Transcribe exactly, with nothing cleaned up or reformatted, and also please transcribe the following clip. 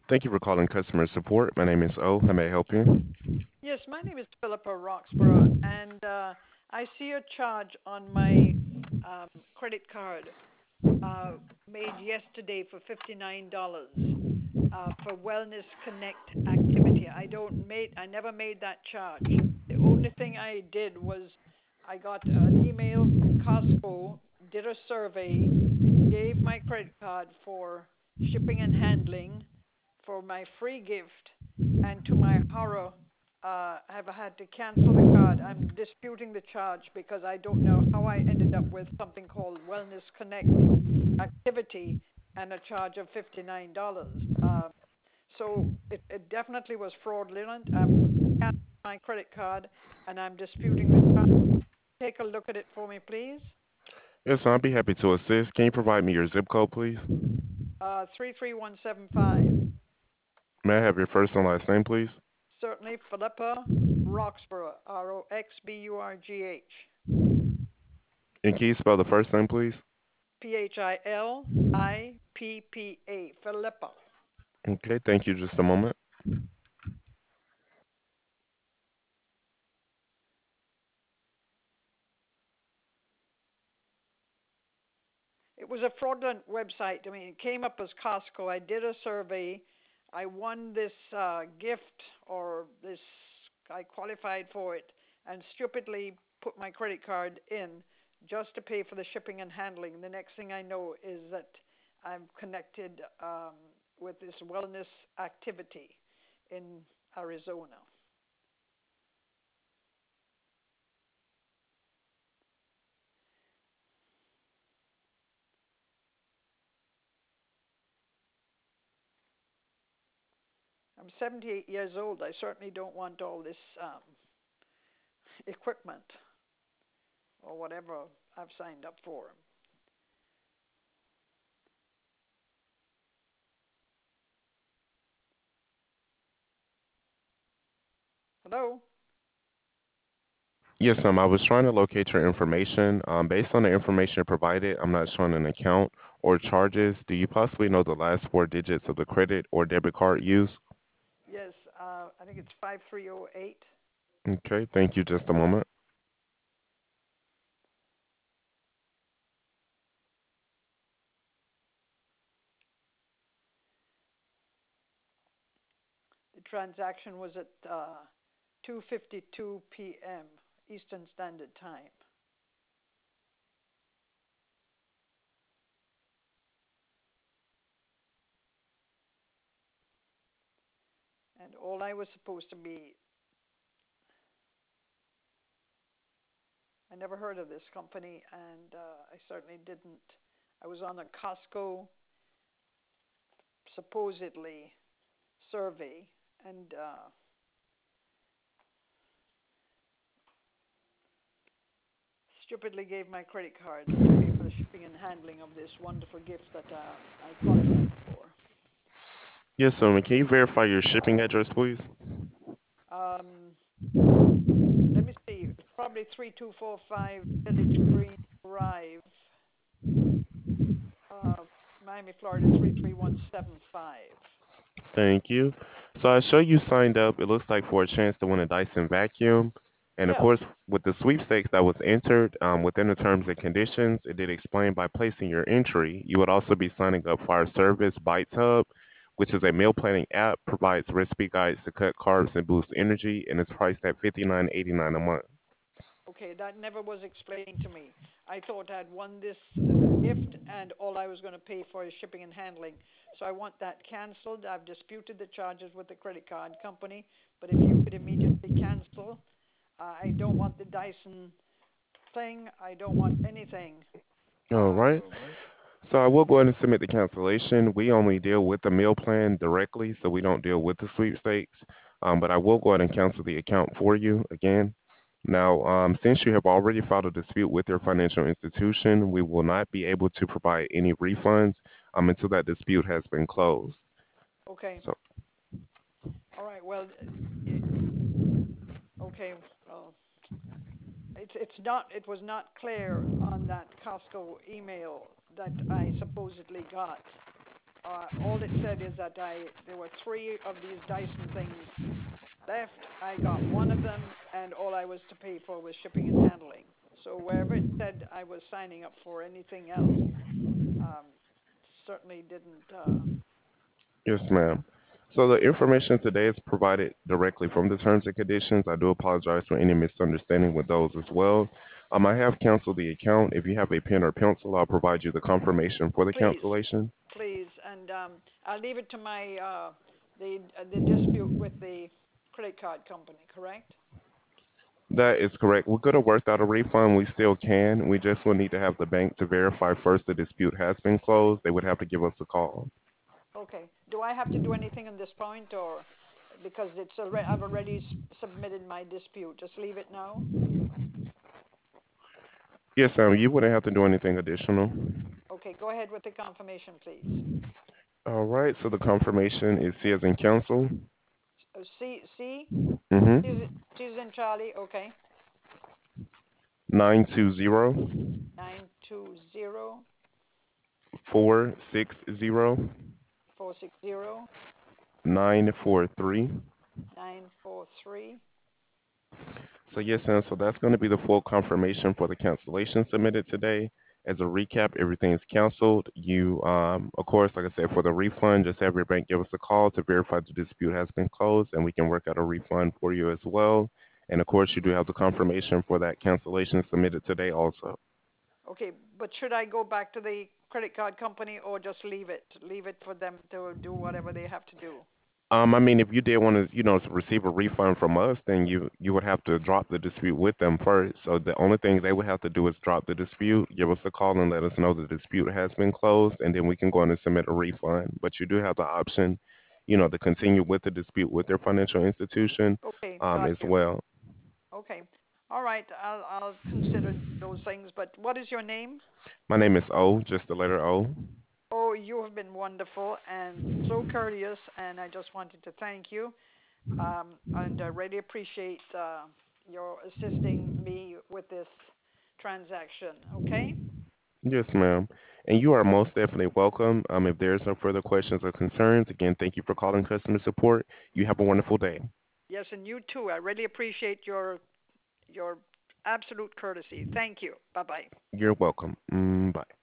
Thank you for calling customer support. My name is O. How may I help you? Yes, my name is Philippa Roxborough, and uh, I see a charge on my um, credit card uh, made yesterday for fifty-nine dollars uh, for Wellness Connect activity. I don't made I never made that charge. The only thing I did was I got an email from Costco, did a survey, gave my credit card for shipping and handling for my free gift, and to my horror, uh, have had to cancel the card. I'm disputing the charge because I don't know how I ended up with something called Wellness Connect activity and a charge of fifty-nine dollars. Um, so it, it definitely was fraudulent. I'm canceling my credit card and I'm disputing the charge. Take a look at it for me, please. Yes, I'll be happy to assist. Can you provide me your zip code, please? Uh, three three one seven five. May I have your first and last name, please? Certainly, Philippa Roxborough, R O X B U R G H. And can you spell the first name, please? P H I L I P P A. Philippa. Okay, thank you. Just a moment. It was a fraudulent website. I mean, it came up as Costco. I did a survey. I won this uh, gift or this, I qualified for it and stupidly put my credit card in just to pay for the shipping and handling. The next thing I know is that I'm connected um, with this wellness activity in Arizona. I'm seventy-eight years old. I certainly don't want all this um, equipment or whatever I've signed up for. Hello? Yes, ma'am. I was trying to locate your information. Um, based on the information provided, I'm not showing an account or charges. Do you possibly know the last four digits of the credit or debit card used? Yes, uh, I think it's five three zero eight. Okay, thank you. Just a moment. The transaction was at uh, two fifty-two p m. Eastern Standard Time. And all I was supposed to be, I never heard of this company, and uh, I certainly didn't. I was on a Costco supposedly survey, and uh, stupidly gave my credit card to pay for the shipping and handling of this wonderful gift that uh, I qualified for. Yes, ma'am. Can you verify your shipping address, please? Um, Let me see. It's probably three two four five Village Green Drive, uh, Miami, Florida three three one seven five. Thank you. So I show you signed up, it looks like, for a chance to win a Dyson vacuum. And of Yes. course, with the sweepstakes that was entered um, within the terms and conditions, it did explain by placing your entry, you would also be signing up for our service, Bites Hub, which is a meal planning app, provides recipe guides to cut carbs and boost energy, and is priced at fifty-nine eighty-nine a month. Okay, that never was explained to me. I thought I'd won this gift and all I was going to pay for is shipping and handling. So I want that canceled. I've disputed the charges with the credit card company, but if you could immediately cancel, uh, I don't want the Dyson thing. I don't want anything. All Um, right. So I will go ahead and submit the cancellation. We only deal with the meal plan directly, so we don't deal with the sweepstakes. Um, but I will go ahead and cancel the account for you again. Now, um, since you have already filed a dispute with your financial institution, we will not be able to provide any refunds um, until that dispute has been closed. okay. So, All right. Well, y- okay. Well, it's it's not. It was not clear on that Costco email that I supposedly got. Uh, all it said is that I there were three of these Dyson things left. I got one of them, and all I was to pay for was shipping and handling. So wherever it said I was signing up for anything else, um, certainly didn't. Uh, Yes, ma'am. So the information today is provided directly from the terms and conditions. I do apologize for any misunderstanding with those as well. Um, I have canceled the account. If you have a pen or pencil, I'll provide you the confirmation for the please, cancellation. please, and um, I'll leave it to my uh, the uh, the dispute with the credit card company. Correct? That is correct. We could have worked out a refund. We still can. We just will need to have the bank to verify first the dispute has been closed. They would have to give us a call. Okay. Do I have to do anything on this point, or because it's already I've already s- submitted my dispute? Just leave it now. Yes, Sam, you wouldn't have to do anything additional. Okay. Go ahead with the confirmation, please. All right, so the confirmation is C as in council. Uh, C C Mm-hmm. Susan, Susan Charlie. Okay. Nine two zero Nine two zero four six zero four six zero nine four three. nine four three. So yes, Sam, so that's going to be the full confirmation for the cancellation submitted today. As a recap, everything's canceled. You, um, of course, like I said, for the refund, just have your bank give us a call to verify the dispute has been closed, and we can work out a refund for you as well. And of course, you do have the confirmation for that cancellation submitted today also. Okay. But should I go back to the credit card company or just leave it? Leave it for them to do whatever they have to do. Um, I mean, if you did want to, you know, receive a refund from us, then you you would have to drop the dispute with them first. So the only thing they would have to do is drop the dispute, give us a call, and let us know the dispute has been closed, and then we can go in and submit a refund. But you do have the option, you know, to continue with the dispute with their financial institution, Okay. um, Got as you. well. Okay. All right. I'll I'll consider those things. But what is your name? My name is O, just the letter O. Oh, you have been wonderful and so courteous, and I just wanted to thank you. Um, and I really appreciate uh, your assisting me with this transaction. Okay? Yes, ma'am. And you are most definitely welcome. Um, if there's no further questions or concerns, again, thank you for calling customer support. You have a wonderful day. Yes, and you too. I really appreciate your your absolute courtesy. Thank you. Bye bye. You're welcome. Mm, bye.